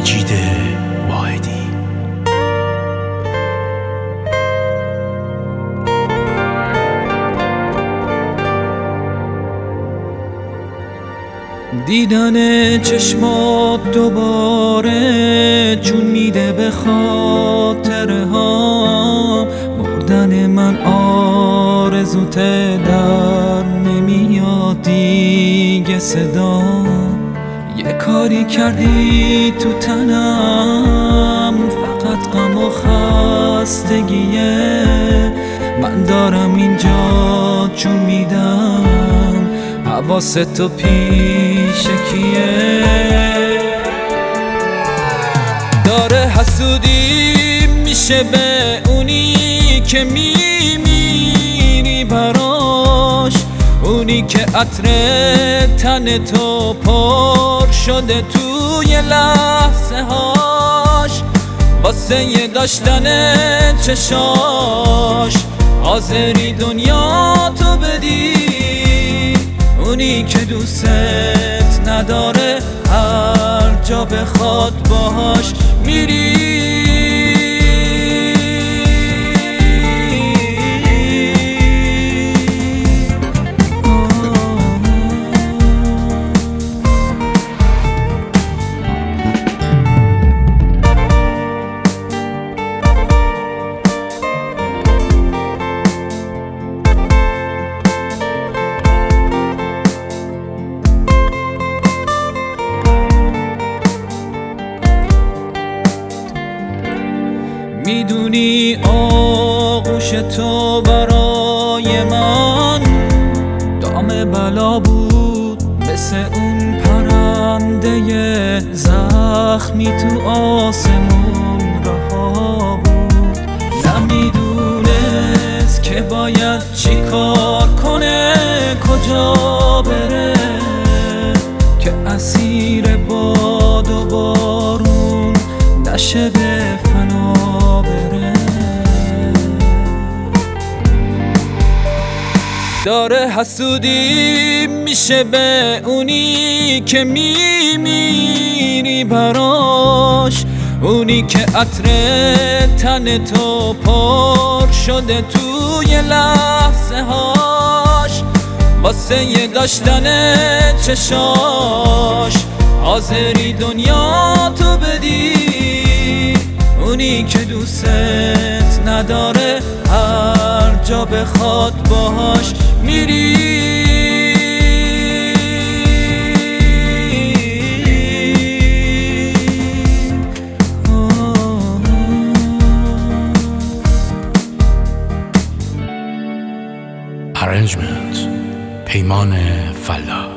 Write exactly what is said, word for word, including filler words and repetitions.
مجید واحدی. دیدن چشمات دوباره جون میده به خاطره ها، مردن من آرزوت در نمیاد دیگه صدا. یه کاری کردی تو تنم فقط غم و خستگیه، من دارم اینجا جون میدم حواست تو پیش کیه. داره حسودی میشه به اونی که میمیری براش، اونی که عطر تن تو پر شده توی لحظه هاش، واسه یه داشتن چشاش حاضری دنیا تو بدی. اونی که دوست نداره هر جا بخواد باهاش میری. میدونی آغوش تو برای من دام بلا بود، مثل اون پرنده زخمی تو آسمون رها بود. نمیدونست که باید چی کار کنه، کجا بره که اسیر باد و بارون نشه به فنا بره. داره حسودی میشه به اونی که میمیری براش، اونی که عطر تن تو پر شده توی لحظه هاش، واسه یه داشتن چشاش حاضری دنیا تو بدی. اونی که دوست نداره هر جا بخواد باهاش میری. Arrangement پیمان فلاح.